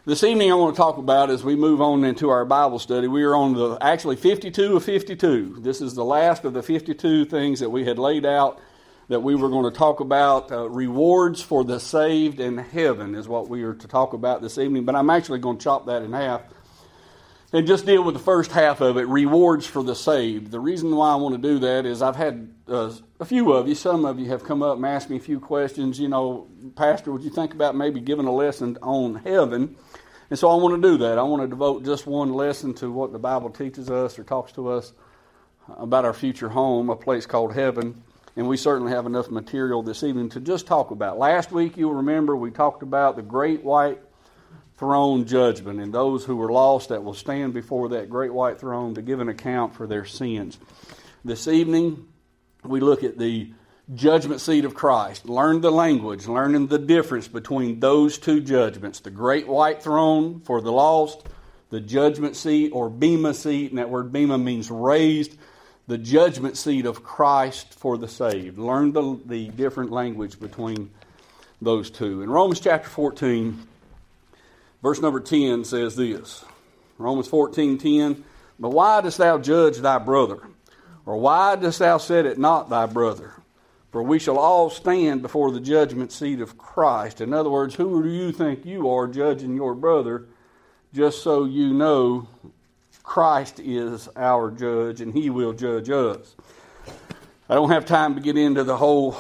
This evening I want to talk about, as we move on into our Bible study, we are on actually 52 of 52. This is the last of the 52 things that we had laid out that we were going to talk about. Rewards for the saved in heaven is what we are to talk about this evening, but I'm actually going to chop that in half and just deal with the first half of it, rewards for the saved. The reason why I want to do that is I've had a few of you, some of you have come up and asked me a few questions. You know, Pastor, would you think about maybe giving a lesson on heaven? And so I want to do that. I want to devote just one lesson to what the Bible teaches us or talks to us about our future home, a place called heaven. And we certainly have enough material this evening to just talk about. Last week, you'll remember, we talked about the great white throne judgment and those who were lost that will stand before that great white throne to give an account for their sins. This evening, we look at the judgment seat of Christ. Learn the language, learning the difference between those two judgments. The great white throne for the lost, the judgment seat or bema seat, and that word bema means raised, the judgment seat of Christ for the saved. Learn the different language between those two. In Romans chapter 14, verse number 10 says this. Romans 14:10, "But why dost thou judge thy brother? Or why dost thou set it not thy brother? For we shall all stand before the judgment seat of Christ." In other words, who do you think you are judging your brother? Just so you know, Christ is our judge and He will judge us. I don't have time to get into the whole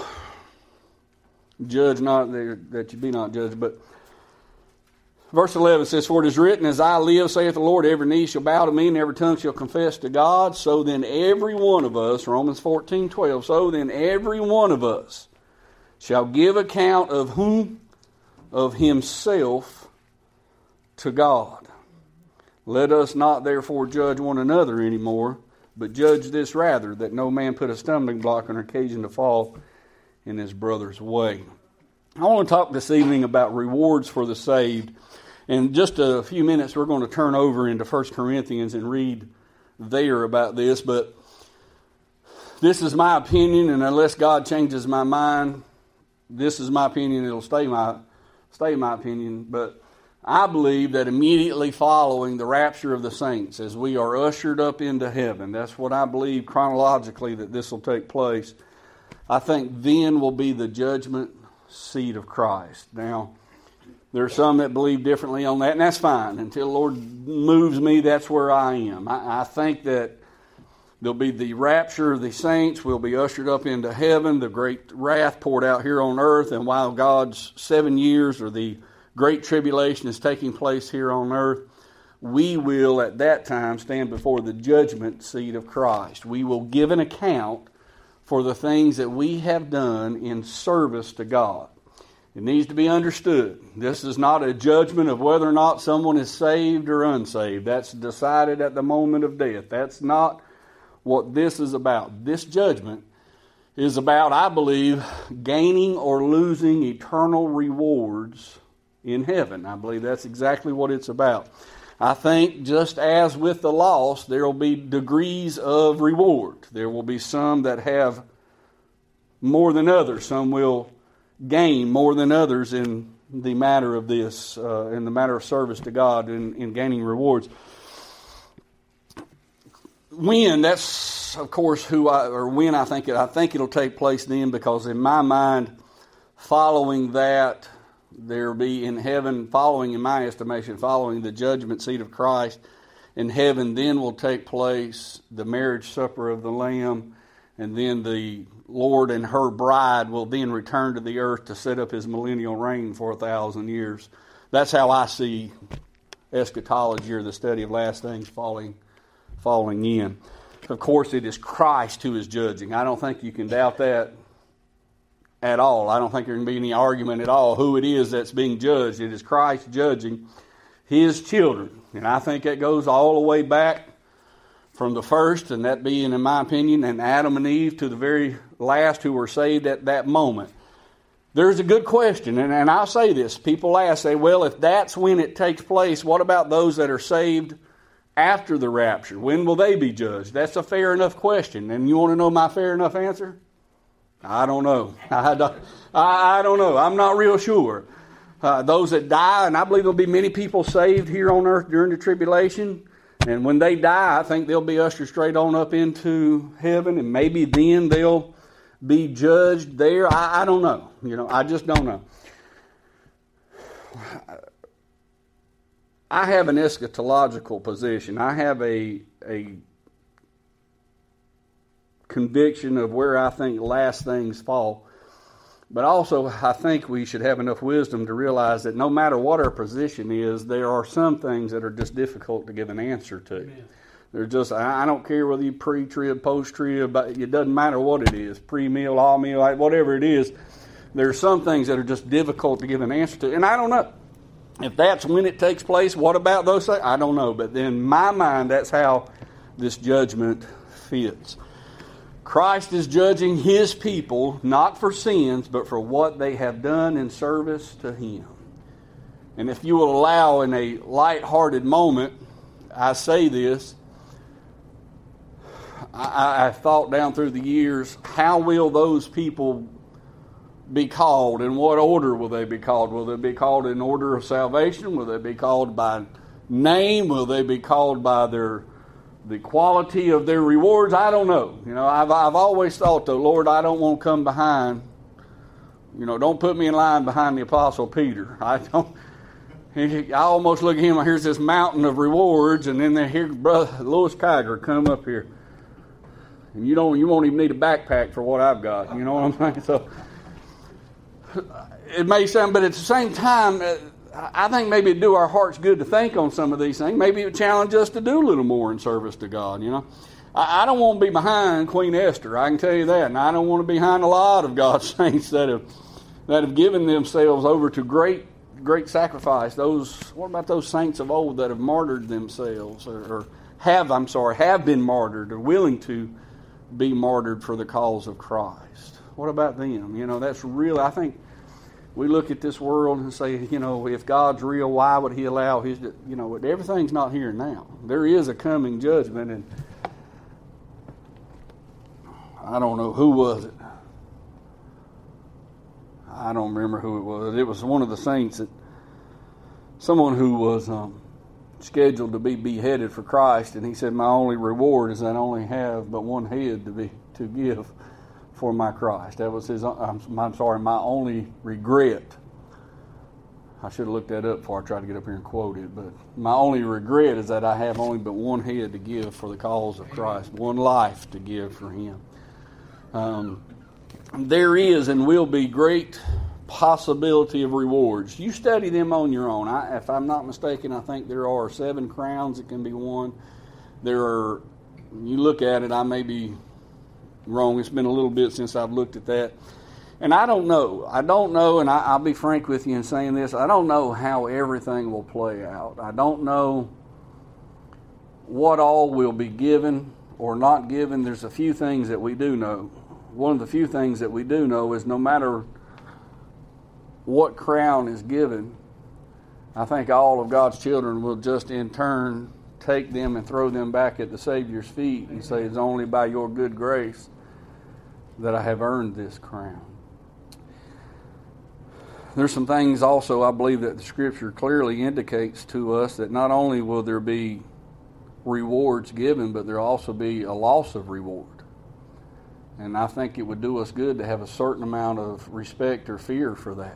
judge not that you be not judged, but verse 11 says, "For it is written, As I live, saith the Lord, every knee shall bow to me, and every tongue shall confess to God. So then every one of us," Romans 14:12, "so then every one of us shall give account of whom? Of himself to God. Let us not therefore judge one another anymore, but judge this rather, that no man put a stumbling block on occasion to fall in his brother's way." I want to talk this evening about rewards for the saved. In just a few minutes, we're going to turn over into 1 Corinthians and read there about this. But this is my opinion, and unless God changes my mind, this is my opinion. It'll stay my opinion. But I believe that immediately following the rapture of the saints, as we are ushered up into heaven, that's what I believe chronologically that this will take place. I think then will be the judgment seat of Christ. Now, there are some that believe differently on that, and that's fine. Until the Lord moves me, that's where I am. I think that there'll be the rapture of the saints. We'll be ushered up into heaven, the great wrath poured out here on earth, and while God's 7 years or the great tribulation is taking place here on earth, we will at that time stand before the judgment seat of Christ. We will give an account for the things that we have done in service to God. It needs to be understood. This is not a judgment of whether or not someone is saved or unsaved. That's decided at the moment of death. That's not what this is about. This judgment is about, I believe, gaining or losing eternal rewards in heaven. I believe that's exactly what it's about. I think just as with the lost, there will be degrees of reward. There will be some that have more than others. Some will gain more than others in the matter of this, in the matter of service to God, in gaining rewards. When, that's of course when I think it'll take place then, because in my mind, following that, there'll be in heaven, in my estimation, following the judgment seat of Christ in heaven, then will take place the marriage supper of the Lamb, and then the Lord and her bride will then return to the earth to set up His millennial reign for 1,000 years. That's how I see eschatology, or the study of last things, falling in. Of course, it is Christ who is judging. I don't think you can doubt that at all. I don't think there can be any argument at all who it is that's being judged. It is Christ judging His children. And I think that goes all the way back from the first, and that being, in my opinion, and Adam and Eve, to the very last who were saved at that moment. There's a good question, and I'll say this. People say, well, if that's when it takes place, what about those that are saved after the rapture? When will they be judged? That's a fair enough question. And you want to know my fair enough answer? I don't know. I don't know. I'm not real sure. those that die, and I believe there'll be many people saved here on earth during the tribulation. And when they die, I think they'll be ushered straight on up into heaven, and maybe then they'll be judged there. I don't know. I just don't know. I have an eschatological position. I have a conviction of where I think last things fall. But also, I think we should have enough wisdom to realize that no matter what our position is, there are some things that are just difficult to give an answer to. Amen. They're just, I don't care whether you pre-trib, post-trib, it doesn't matter what it is, pre-meal, all meal, whatever it is. There are some things that are just difficult to give an answer to. And I don't know. If that's when it takes place, what about those things? I don't know. But in my mind, that's how this judgment fits. Christ is judging His people not for sins, but for what they have done in service to Him. And if you will allow in a light-hearted moment, I say this, I thought down through the years, how will those people be called? In what order will they be called? Will they be called in order of salvation? Will they be called by name? Will they be called by the quality of their rewards? I don't know. I've always thought, though, Lord, I don't want to come behind. Don't put me in line behind the Apostle Peter. I almost look at him. Here's this mountain of rewards, and then here, Brother Louis Kiger come up here, and you won't even need a backpack for what I've got. You know what I'm saying? So it may sound, but at the same time, I think maybe it'd do our hearts good to think on some of these things. Maybe it would challenge us to do a little more in service to God. I don't want to be behind Queen Esther. I can tell you that, and I don't want to be behind a lot of God's saints that have given themselves over to great sacrifice. What about those saints of old that have martyred themselves, or have been martyred, or willing to be martyred for the cause of Christ? What about them? That's real. I think we look at this world and say, if God's real, why would He allow everything's not here now. There is a coming judgment, and I don't know who was it. I don't remember who it was. It was one of the saints, someone who was scheduled to be beheaded for Christ, and he said, my only reward is that I only have but one head to give for my Christ. That was his. My only regret. I should have looked that up before I tried to get up here and quote it. But my only regret is that I have only but one head to give for the cause of Christ, one life to give for Him. There is and will be great possibility of rewards. You study them on your own. If I'm not mistaken, I think there are 7 crowns that can be won. You look at it, I may be wrong. It's been a little bit since I've looked at that. And I don't know, and I'll be frank with you in saying this, I don't know how everything will play out. I don't know what all will be given or not given. There's a few things that we do know. One of the few things that we do know is no matter what crown is given, I think all of God's children will just in turn take them and throw them back at the Savior's feet and say, it's only by your good grace that I have earned this crown. There's some things also I believe that the Scripture clearly indicates to us that not only will there be rewards given, but there'll also be a loss of reward. And I think it would do us good to have a certain amount of respect or fear for that.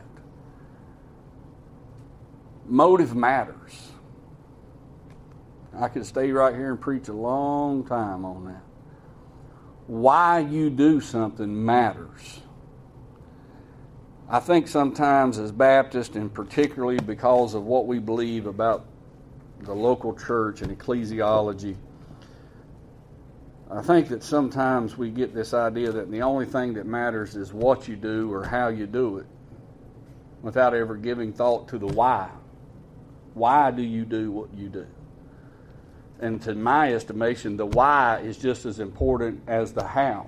Motive matters. I could stay right here and preach a long time on that. Why you do something matters. I think sometimes as Baptists, and particularly because of what we believe about the local church and ecclesiology, I think that sometimes we get this idea that the only thing that matters is what you do or how you do it, without ever giving thought to the why. Why do you do what you do? And to my estimation, the why is just as important as the how.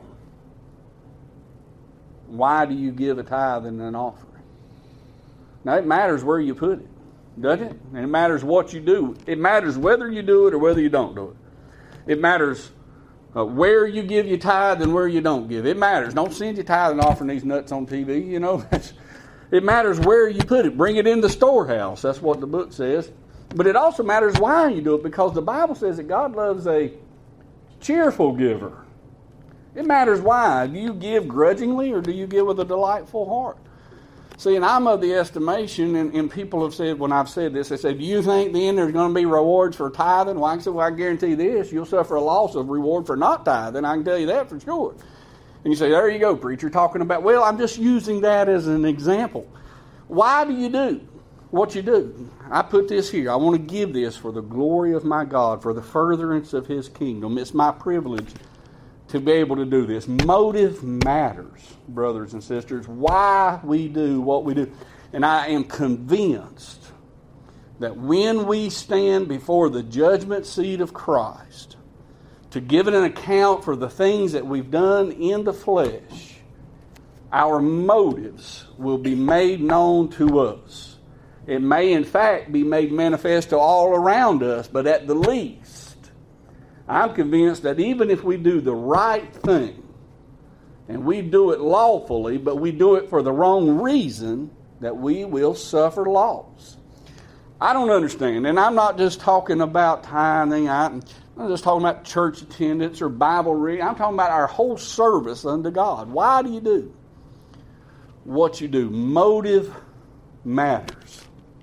Why do you give a tithe and an offering? Now, it matters where you put it, doesn't it? And it matters what you do. It matters whether you do it or whether you don't do it. It matters where you give your tithe and where you don't give. It matters. Don't send your tithe and offering these nuts on TV, It matters where you put it. Bring it in the storehouse. That's what the book says. But it also matters why you do it, because the Bible says that God loves a cheerful giver. It matters why. Do you give grudgingly or do you give with a delightful heart? See, and I'm of the estimation, and people have said, when I've said this, they say, do you think then there's going to be rewards for tithing? Well, I said, well, I guarantee this, you'll suffer a loss of reward for not tithing. I can tell you that for sure. And you say, there you go, preacher, talking about, well, I'm just using that as an example. Why do you do what you do? I put this here. I want to give this for the glory of my God, for the furtherance of His kingdom. It's my privilege to be able to do this. Motive matters, brothers and sisters, why we do what we do. And I am convinced that when we stand before the judgment seat of Christ to give an account for the things that we've done in the flesh, our motives will be made known to us. It may, in fact, be made manifest to all around us, but at the least, I'm convinced that even if we do the right thing, and we do it lawfully, but we do it for the wrong reason, that we will suffer loss. I don't understand, and I'm not just talking about tithing, I'm not just talking about church attendance or Bible reading. I'm talking about our whole service unto God. Why do you do what you do? Motive matters.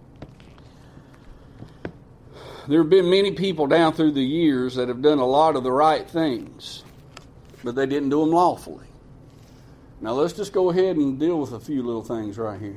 There have been many people down through the years that have done a lot of the right things, but they didn't do them lawfully. Now let's just go ahead and deal with a few little things right here.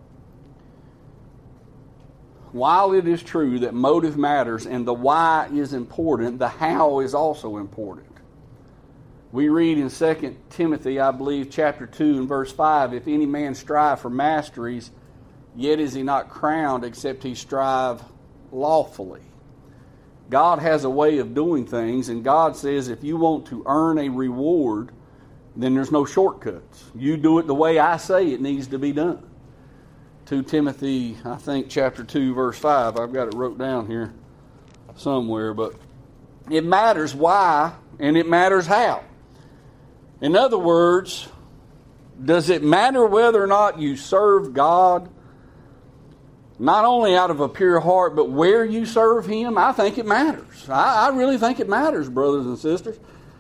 While it is true that motive matters and the why is important, the how is also important. We read in 2 Timothy, I believe, chapter 2 and verse 5, if any man strive for masteries, yet is he not crowned except he strive lawfully. God has a way of doing things, and God says if you want to earn a reward, then there's no shortcuts. You do it the way I say it needs to be done. 2 Timothy, I think, chapter 2, verse 5. I've got it wrote down here somewhere, but it matters why and it matters how. In other words, does it matter whether or not you serve God not only out of a pure heart, but where you serve Him? I think it matters. I really think it matters, brothers and sisters.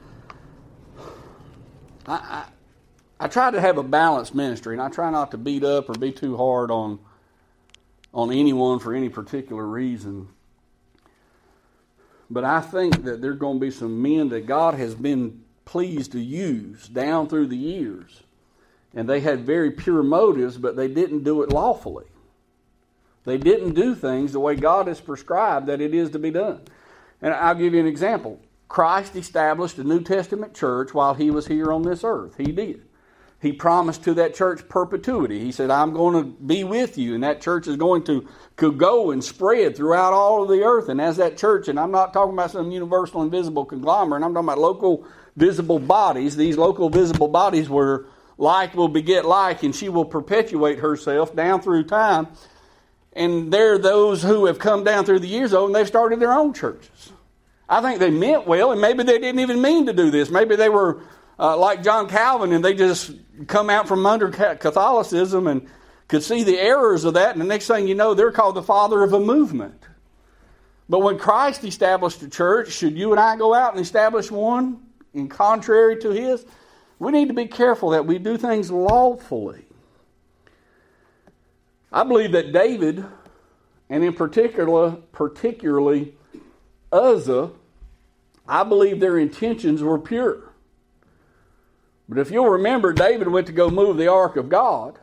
I try to have a balanced ministry, and I try not to beat up or be too hard on anyone for any particular reason. But I think that there are going to be some men that God has been pleased to use down through the years, and they had very pure motives, but they didn't do it lawfully. They didn't do things the way God has prescribed that it is to be done. And I'll give you an example. Christ established a New Testament church while He was here on this earth. He did. He promised to that church perpetuity. He said, I'm going to be with you, and that church is going to go and spread throughout all of the earth. And as that church, and I'm not talking about some universal invisible conglomerate, I'm talking about local visible bodies. These local visible bodies where like will beget like, and she will perpetuate herself down through time. And there are those who have come down through the years, and they've started their own churches. I think they meant well, and maybe they didn't even mean to do this. Maybe they were like John Calvin, and they just come out from under Catholicism and could see the errors of that, and the next thing you know, they're called the father of a movement. But when Christ established a church, should you and I go out and establish one in contrary to His? We need to be careful that we do things lawfully. I believe that David, and in particularly Uzzah, I believe their intentions were pure. But if you'll remember, David went to go move the ark of God.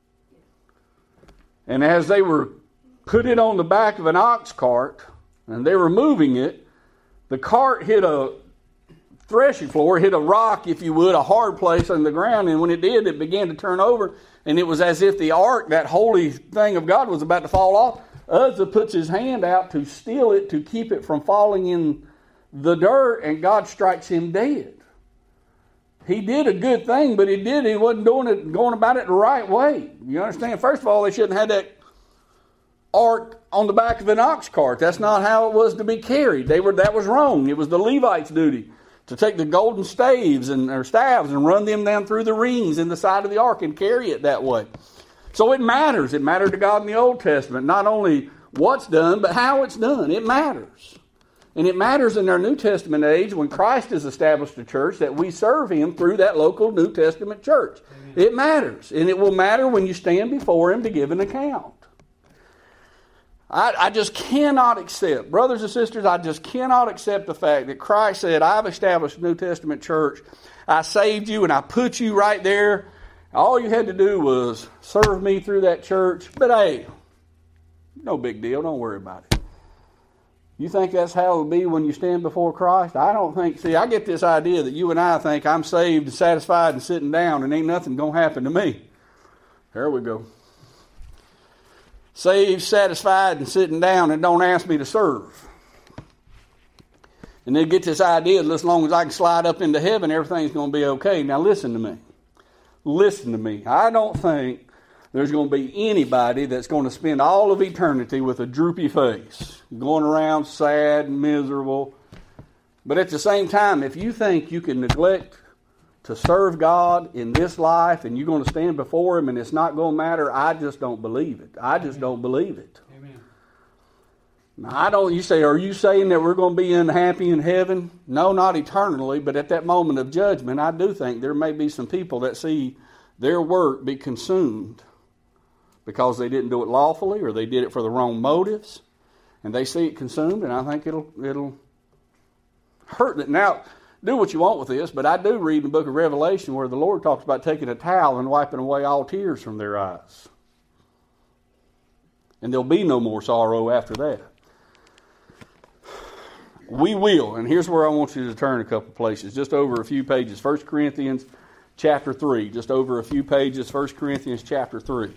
And as they were put it on the back of an ox cart, and they were moving it, the cart hit a threshing floor, hit a rock, if you would, a hard place on the ground. And when it did, it began to turn over. And it was as if the ark, that holy thing of God, was about to fall off. Uzzah puts his hand out to steal it, to keep it from falling in the dirt, and God strikes him dead. He did a good thing, but he wasn't going about it the right way. You understand? First of all, they shouldn't have that ark on the back of an ox cart. That's not how it was to be carried. That was wrong. It was the Levites' duty to take the golden staves and run them down through the rings in the side of the ark and carry it that way. So it matters. It mattered to God in the Old Testament. Not only what's done, but how it's done. It matters. And it matters in our New Testament age when Christ has established a church that we serve Him through that local New Testament church. Amen. It matters. And it will matter when you stand before Him to give an account. I just cannot accept, brothers and sisters, I just cannot accept the fact that Christ said, I've established a New Testament church. I saved you and I put you right there. All you had to do was serve me through that church. But hey, no big deal. Don't worry about it. You think that's how it'll be when you stand before Christ? I don't think. See, I get this idea that you and I think I'm saved and satisfied and sitting down and ain't nothing going to happen to me. There we go. Saved, satisfied, and sitting down and don't ask me to serve. And then get this idea that as long as I can slide up into heaven, everything's going to be okay. Now listen to me. Listen to me. I don't think there's going to be anybody that's going to spend all of eternity with a droopy face, going around sad and miserable. But at the same time, if you think you can neglect to serve God in this life and you're going to stand before Him and it's not going to matter, I just don't believe it. I just don't believe it. Amen. Now, you say, are you saying that we're going to be unhappy in heaven? No, not eternally, but at that moment of judgment, I do think there may be some people that see their work be consumed because they didn't do it lawfully or they did it for the wrong motives, and they see it consumed, and I think it'll hurt them. Now, do what you want with this, but I do read in the book of Revelation where the Lord talks about taking a towel and wiping away all tears from their eyes. And there'll be no more sorrow after that. We will, and here's where I want you to turn a couple places, just over a few pages. 1 Corinthians chapter 3, just over a few pages, 1 Corinthians chapter 3.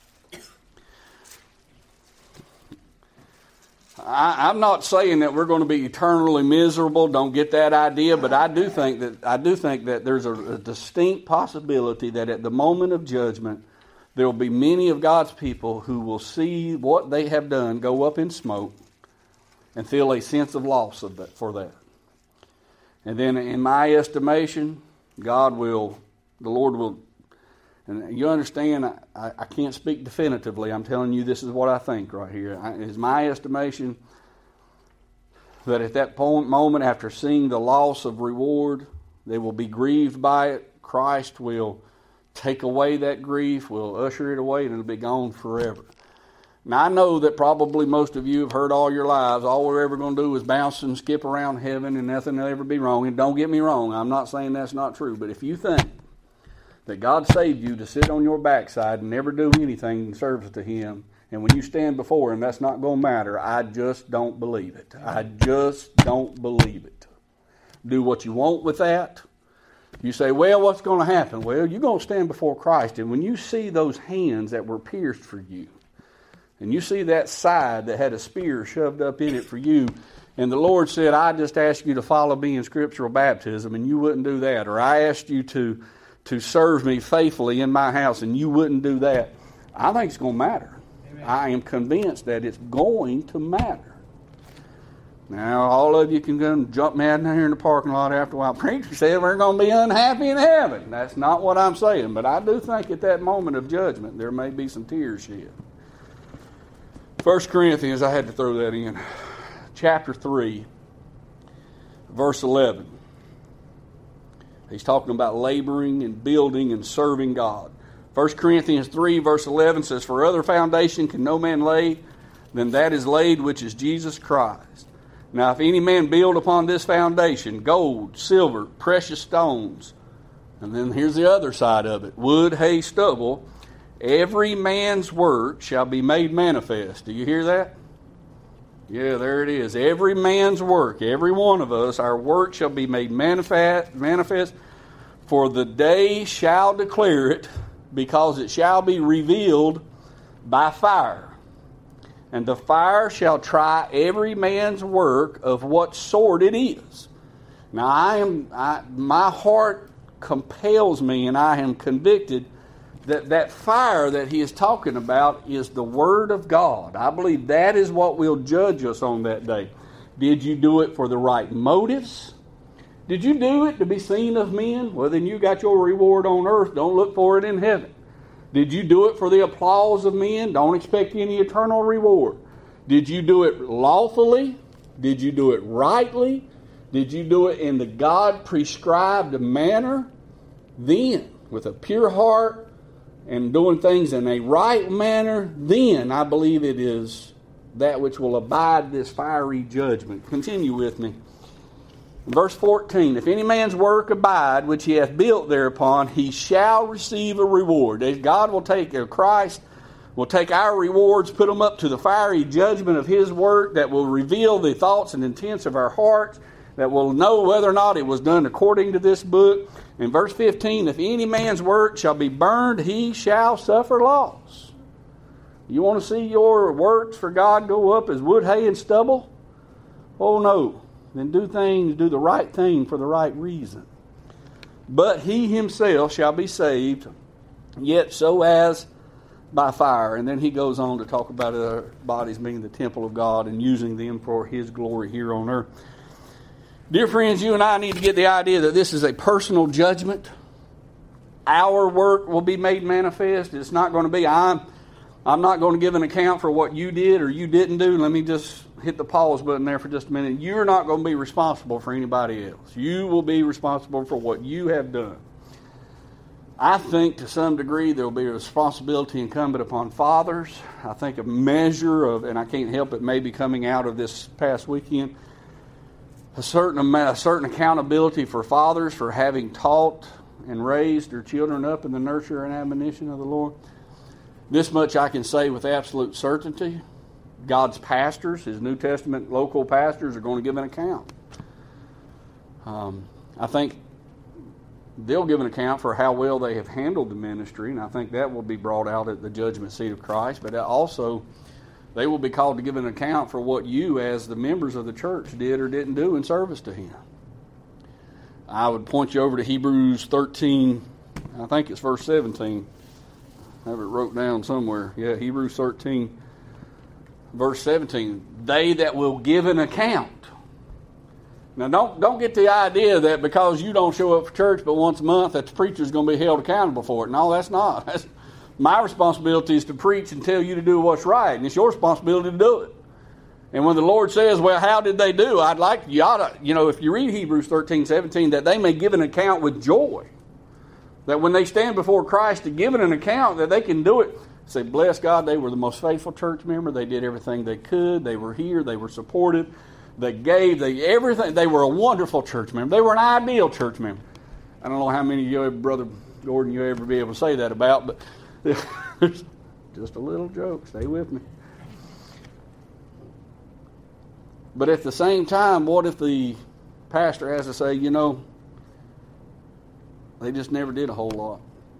I'm not saying that we're going to be eternally miserable. Don't get that idea. But I do think that there's a distinct possibility that at the moment of judgment, there will be many of God's people who will see what they have done go up in smoke and feel a sense of loss for that. And then, in my estimation, the Lord will. And you understand, I can't speak definitively. I'm telling you this is what I think right here. It's my estimation that at that moment, after seeing the loss of reward, they will be grieved by it. Christ will take away that grief, will usher it away, and it'll be gone forever. Now, I know that probably most of you have heard all your lives, all we're ever going to do is bounce and skip around heaven and nothing will ever be wrong. And don't get me wrong, I'm not saying that's not true. But if you think that God saved you to sit on your backside and never do anything in service to Him, and when you stand before Him, that's not going to matter, I just don't believe it. I just don't believe it. Do what you want with that. You say, well, what's going to happen? Well, you're going to stand before Christ, and when you see those hands that were pierced for you, and you see that side that had a spear shoved up in it for you, and the Lord said, I just asked you to follow me in scriptural baptism, and you wouldn't do that, or I asked you to serve me faithfully in my house, and you wouldn't do that, I think it's going to matter. Amen. I am convinced that it's going to matter. Now, all of you can go and jump mad in here in the parking lot after a while. Preacher said we're going to be unhappy in heaven. That's not what I'm saying, but I do think at that moment of judgment there may be some tears shed. 1 Corinthians, I had to throw that in, chapter 3, verse 11. He's talking about laboring and building and serving God. 1 Corinthians 3, verse 11 says, for other foundation can no man lay than that is laid, which is Jesus Christ. Now, if any man build upon this foundation, gold, silver, precious stones, and then here's the other side of it, wood, hay, stubble, every man's work shall be made manifest. Do you hear that? Yeah, there it is. Every man's work, every one of us, our work shall be made manifest, for the day shall declare it, because it shall be revealed by fire. And the fire shall try every man's work of what sort it is. Now, my heart compels me, and I am convicted that fire that he is talking about is the Word of God. I believe that is what will judge us on that day. Did you do it for the right motives? Did you do it to be seen of men? Well, then you got your reward on earth. Don't look for it in heaven. Did you do it for the applause of men? Don't expect any eternal reward. Did you do it lawfully? Did you do it rightly? Did you do it in the God-prescribed manner? Then, with a pure heart and doing things in a right manner, then I believe it is that which will abide this fiery judgment. Continue with me. Verse 14, if any man's work abide, which he hath built thereupon, he shall receive a reward. God will take, Christ will take our rewards, put them up to the fiery judgment of His work that will reveal the thoughts and intents of our hearts, that will know whether or not it was done according to this book. In verse 15, if any man's work shall be burned, he shall suffer loss. You want to see your works for God go up as wood, hay, and stubble? Oh no. Then do the right thing for the right reason. But he himself shall be saved, yet so as by fire. And then he goes on to talk about our bodies being the temple of God and using them for His glory here on earth. Dear friends, you and I need to get the idea that this is a personal judgment. Our work will be made manifest. It's not going to be, I'm not going to give an account for what you did or you didn't do. Let me just hit the pause button there for just a minute. You're not going to be responsible for anybody else. You will be responsible for what you have done. I think to some degree there will be a responsibility incumbent upon fathers. I think a measure of, and I can't help it, maybe coming out of this past weekend, a certain accountability for fathers for having taught and raised their children up in the nurture and admonition of the Lord. This much I can say with absolute certainty. God's pastors, His New Testament local pastors, are going to give an account. I think they'll give an account for how well they have handled the ministry, and I think that will be brought out at the judgment seat of Christ. But also, they will be called to give an account for what you, as the members of the church, did or didn't do in service to Him. I would point you over to Hebrews 13, I think it's verse 17. I have it wrote down somewhere. Yeah, Hebrews 13, verse 17. They that will give an account. Now, don't get the idea that because you don't show up for church but once a month that the preacher's going to be held accountable for it. No, that's not. My responsibility is to preach and tell you to do what's right, and it's your responsibility to do it. And when the Lord says, well, how did they do? I'd like you ought to, if you read Hebrews 13, 17, that they may give an account with joy. That when they stand before Christ to give an account, that they can do it. Say, bless God, they were the most faithful church member. They did everything they could. They were here. They were supported. They gave. Everything. They were a wonderful church member. They were an ideal church member. I don't know how many of you, Brother Gordon, you'll ever be able to say that about, but just a little joke. Stay with me. But at the same time, what if the pastor has to say, they just never did a whole lot.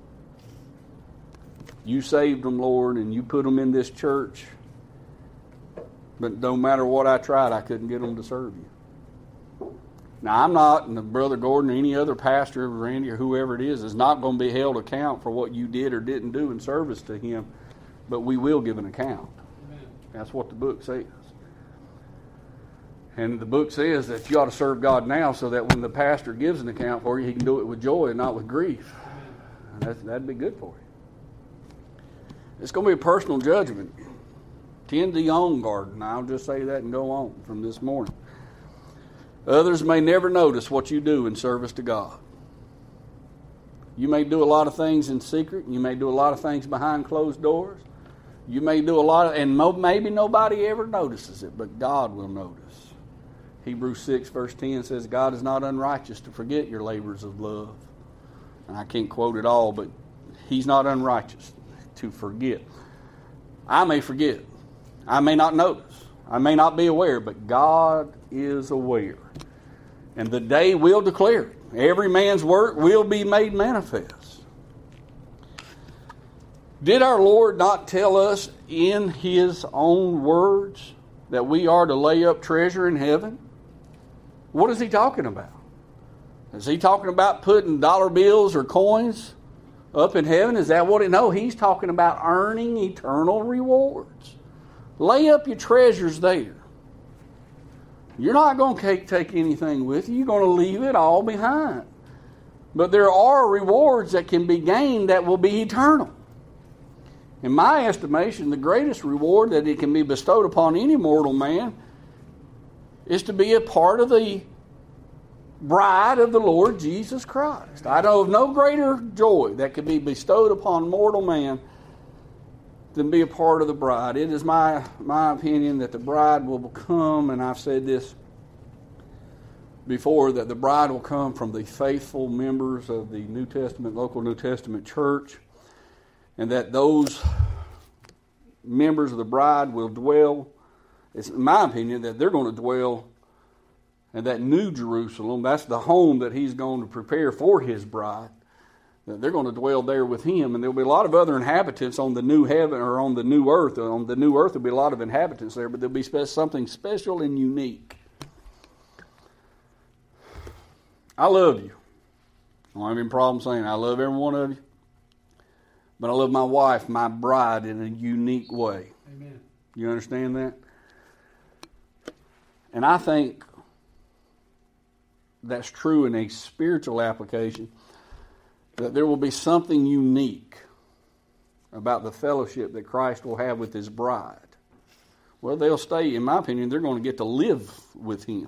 You saved them, Lord, and you put them in this church. But no matter what I tried, I couldn't get them to serve you. Now, I'm not, and Brother Gordon or any other pastor, Randy or whoever it is not going to be held account for what you did or didn't do in service to Him. But we will give an account. Amen. That's what the book says. And the book says that you ought to serve God now so that when the pastor gives an account for you, he can do it with joy and not with grief. That'd be good for you. It's going to be a personal judgment. Tend to your own garden. I'll just say that and go on from this morning. Others may never notice what you do in service to God. You may do a lot of things in secret. You may do a lot of things behind closed doors. You may do a lot of, and maybe nobody ever notices it, but God will notice. Hebrews 6 verse 10 says, God is not unrighteous to forget your labors of love. And I can't quote it all, but He's not unrighteous to forget. I may forget. I may not notice. I may not be aware, but God is aware. And the day will declare it. Every man's work will be made manifest. Did our Lord not tell us in His own words that we are to lay up treasure in heaven? What is He talking about? Is He talking about putting dollar bills or coins up in heaven? Is that what it? No, He's talking about earning eternal rewards. Lay up your treasures there. You're not going to take anything with you. You're going to leave it all behind. But there are rewards that can be gained that will be eternal. In my estimation, the greatest reward that it can be bestowed upon any mortal man is to be a part of the bride of the Lord Jesus Christ. I know of no greater joy that could be bestowed upon mortal man than be a part of the bride. It is my opinion that the bride will come, and I've said this before, that the bride will come from the faithful members of the New Testament, local New Testament church, and that those members of the bride will dwell, it's in my opinion that they're going to dwell in that new Jerusalem. That's the home that he's going to prepare for his bride. That they're going to dwell there with him, and there'll be a lot of other inhabitants on the new heaven or on the new earth. On the new earth there'll be a lot of inhabitants there, but there'll be something special and unique. I love you. I don't have any problem saying I love every one of you. But I love my wife, my bride, in a unique way. Amen. You understand that? And I think that's true in a spiritual application, that there will be something unique about the fellowship that Christ will have with his bride. Well, they'll stay, in my opinion, they're going to get to live with him.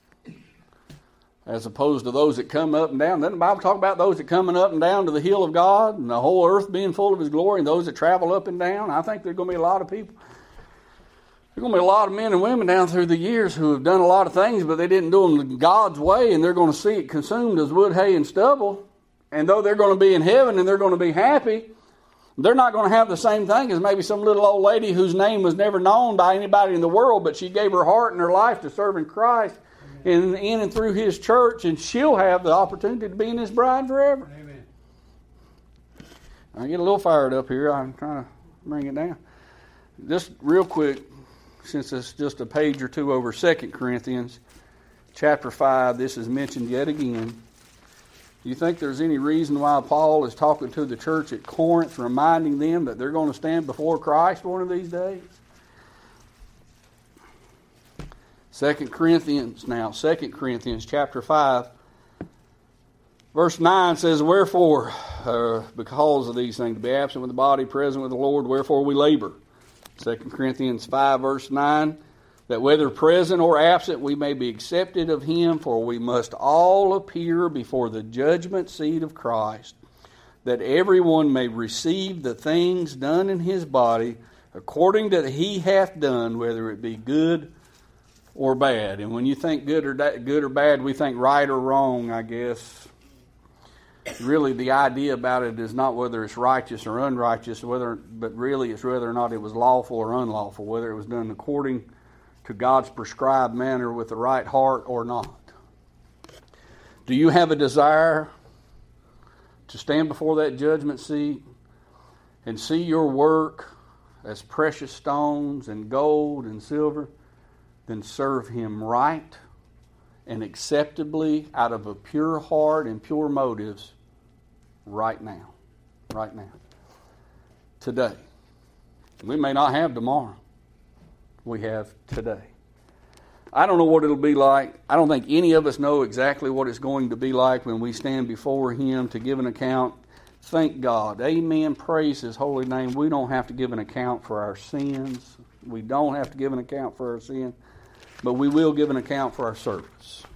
As opposed to those that come up and down. Doesn't the Bible talk about those that coming up and down to the hill of God and the whole earth being full of his glory, and those that travel up and down? I think there's going to be a lot of people. There's going to be a lot of men and women down through the years who have done a lot of things, but they didn't do them God's way, and they're going to see it consumed as wood, hay, and stubble. And though they're going to be in heaven and they're going to be happy, they're not going to have the same thing as maybe some little old lady whose name was never known by anybody in the world, but she gave her heart and her life to serving Christ in and through his church, and she'll have the opportunity to be in his bride forever. Amen. I get a little fired up here. I'm trying to bring it down. Just real quick, since it's just a page or two over 2 Corinthians chapter 5, this is mentioned yet again. Do you think there's any reason why Paul is talking to the church at Corinth, reminding them that they're going to stand before Christ one of these days? 2 Corinthians chapter 5, verse 9 says, "Wherefore, because of these things, to be absent with the body, present with the Lord, wherefore we labor." 2 Corinthians 5, verse 9, "That whether present or absent, we may be accepted of him, for we must all appear before the judgment seat of Christ, that everyone may receive the things done in his body, according to that he hath done, whether it be good or bad." And when you think good or bad, we think right or wrong, I guess. Really, the idea about it is not whether it's righteous or unrighteous, but really it's whether or not it was lawful or unlawful, whether it was done according to God's prescribed manner with the right heart or not. Do you have a desire to stand before that judgment seat and see your work as precious stones and gold and silver? Then serve him right and acceptably out of a pure heart and pure motives right now. Right now. Today. We may not have tomorrow. We have today. I don't know what it'll be like. I don't think any of us know exactly what it's going to be like when we stand before him to give an account. Thank God. Amen. Praise his holy name. We don't have to give an account for our sins. We don't have to give an account for our sin. But we will give an account for our service.